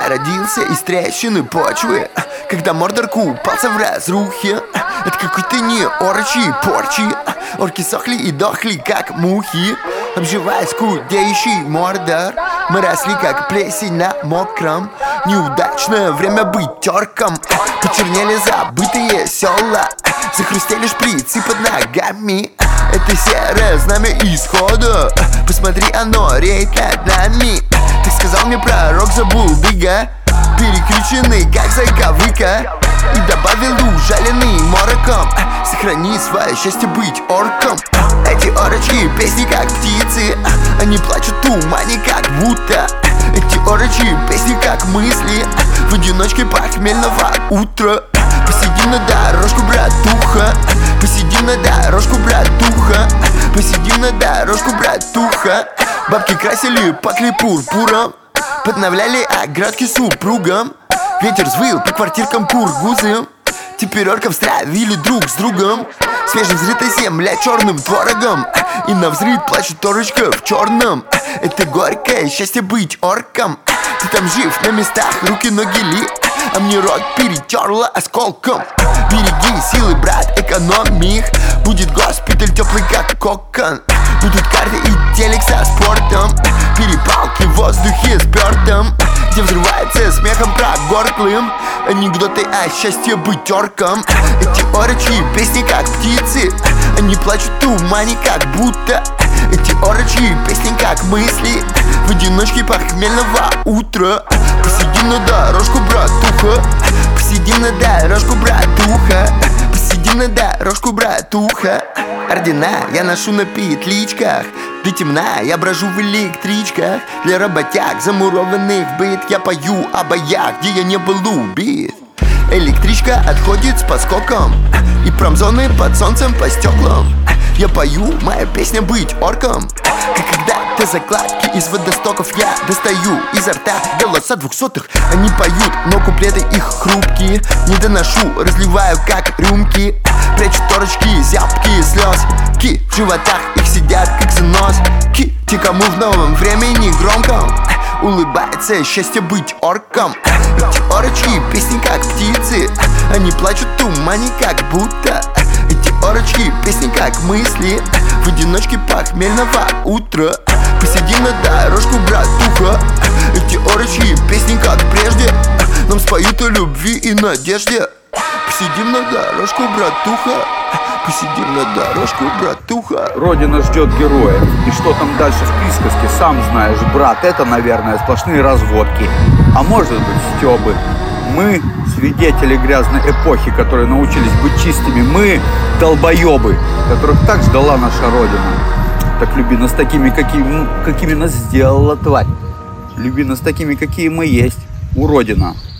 Я родился из трещины почвы, когда Мордор купался в разрухе. Это какой-то не орочий порчи. Орки сохли и дохли, как мухи. Обживаясь худеющий Мордор, мы росли, как плесень на мокром. Неудачное время быть орком. Почернели забытые села, захрустели шприцы под ногами. Это серое знамя исхода. Посмотри, оно реет над нами. Так сказал мне пророк Забулдыга, перекрученный, как зайка-выка. И добавил ужаленный мороком: сохрани свое счастье быть орком. Эти орочьи песни, как птицы, они плачут в тумане, как будто. Эти орочьи песни, как мысли в одиночке похмельного утра. Посидим на дорожку, братуха. Посидим на дорожку, братуха. Посидим на дорожку, братуха. Бабки красили пакли пурпуром, подновляли оградки супругам. Ветер взвыл по квартиркам кургузы. Теперь орков стравили друг с другом. Свежевзрытая земля черным творогом, и навзрыд плачет орочка в черном. Это горькое счастье быть орком. Ты там жив на местах, руки, ноги ли, а мне рот перетерла осколком. Береги силы, брат, экономи их. Будет госпиталь теплый, как кокон. Будут карты и телек со спортом, перепалки в воздухе с бёрдом, где взрывается смехом прогорклым анекдоты о счастье быть орком. Эти орочьи песни, как птицы, они плачут в тумане, как будто. Эти орочьи песни, как мысли в одиночке похмельного утра. Посидим на дорожку, братуха. Посидим на дорожку, братуха. Посидим на дорожку, братуха. Ордена я ношу на петличках. До темна я брожу в электричках. Для работяг, замурованных в быт, я пою о боях, где я не был убит. Электричка отходит с подскоком, и промзоны под солнцем по стеклам. Я пою, моя песня быть орком. Как когда-то закладки из водостоков я достаю изо рта голоса двухсотых. Они поют, но куплеты их хрупкие. Не доношу, разливаю как рюмки. Прячу торочки, зябкие слезки в животах их сидят, как заноски. Те, кому в новом времени громком улыбается счастье быть орком. Эти орочьи песни, как птицы, они плачут в тумане, как будто. Эти орочьи песни, как мысли в одиночке похмельного утра. Посидим на дорожку, братуха. Эти орочьи песни, как прежде, нам споют о любви и надежде. Посидим на дорожку, братуха. Посидим на дорожку, братуха. Родина ждет героев. И что там дальше в присказке, сам знаешь, брат. Это, наверное, сплошные разводки. А может быть, стёбы. Мы свидетели грязной эпохи, которые научились быть чистыми. Мы долбоебы, которых так ждала наша Родина. Так люби нас такими, какими нас сделала тварь. Люби нас такими, какие мы есть. Уродина.